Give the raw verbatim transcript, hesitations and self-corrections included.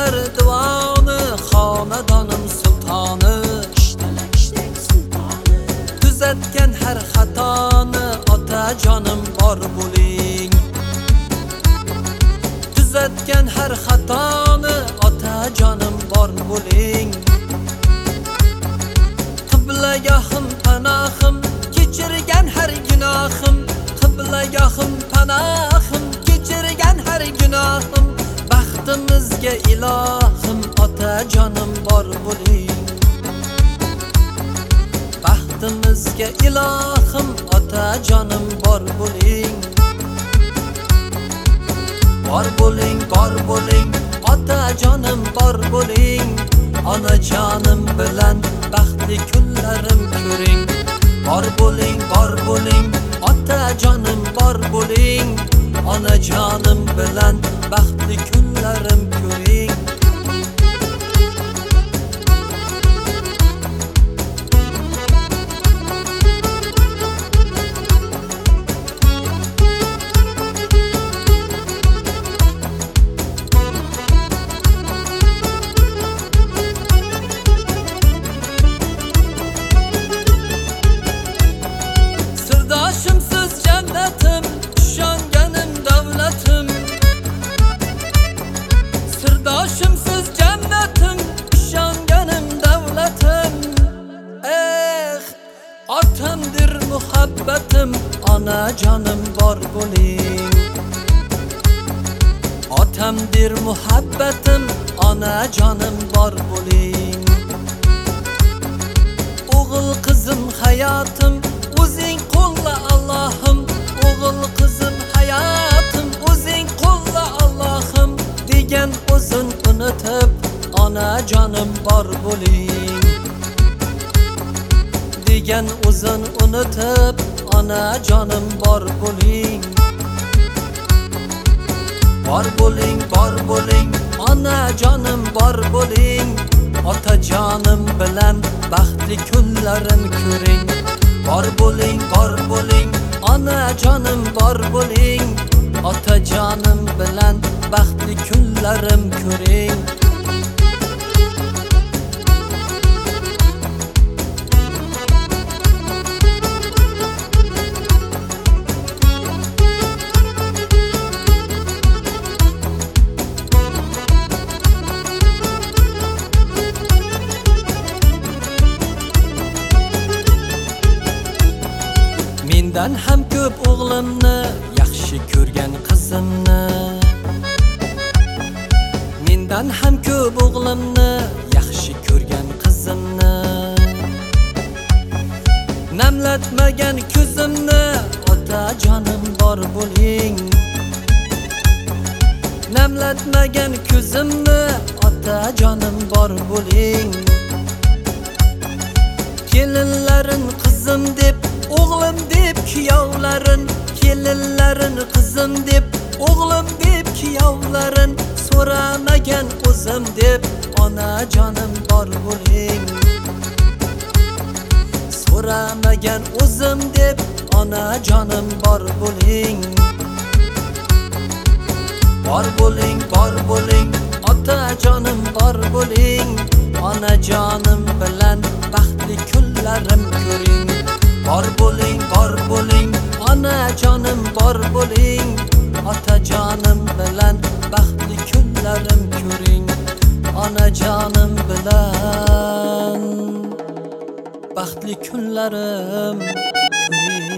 eshitilar divoni, xonadonim sultoni, tuzatgan har xatoni otajonim bor bo'ling. Tuzatgan har xatoni otajonim bor bo'ling. Qiblagahim panohim, kechirgan har gunohim. Qiblagahim panohim, kechirgan har gunohim. Baxtimizga ilohim otajonim bor bo'ling. Baxtimizga ilohim otajonim bor bo'ling. Bor bo'ling, bor bo'ling, otajonim bor bo'ling. Onajonim bilan baxtli kunlarim ko'ring. Bor bo'ling, bor bo'ling, otajonim bor bo'ling. Onajonim bilan baxtli kunlarim ko'ring. Sirdoshimsiz jannatim, ishonganim davlatim. Sirdoshimsiz jannatim, ishonganim davlatim. Eh, otamdir muhabbatim, onajonim bor bo'ling. Otamdir muhabbatim, onajonim bor bo'ling. O'g'il qizim hayotim, o'zing qo'lla Allohim. O'g'il qizim hayotim, o'zing qo'lla Allohim. Degan o'zin unutib, onajonim bor bo'ling. Degan o'zin unutib, onajonim bor bo'ling. Bor bo'ling, bor bo'ling, onajonim bor bo'ling. Otajonim bilan baxtli kunlarim ko'ring. Bor bo'ling, bor bo'ling, onajonim bor bo'ling. Otajonim bilan baxtli kunlarim ko'ring. Mendan ham ko'p o'g'limni, yaxshi ko'rgan qizimni. Mendan ham ko'p o'g'limni, yaxshi ko'rgan qizimni. Namlatmagan ko'zimni, otajonim bor bo'ling. Namlatmagan ko'zimni, otajonim bor bo'ling. Kelinlarin qizim deb, o'g'lim deb kuyovlarin. Kelinlarin qizim deb, o'g'lim deb kuyovlarin. So'ramagan o'zim deb, onajonim bor bo'ling. So'ramagan o'zim deb, onajonim bor bo'ling. Bor bo'ling, bor bo'ling, otajonim bor bo'ling. Onajonim bilan baxtli kunlarim ko'ring. Bor bo'ling, bor bo'ling, onajonim bor bo'ling. Otajonim bilan baxtli kunlarim ko'ring. Onajonim bilan baxtli kunlarim ko'ring.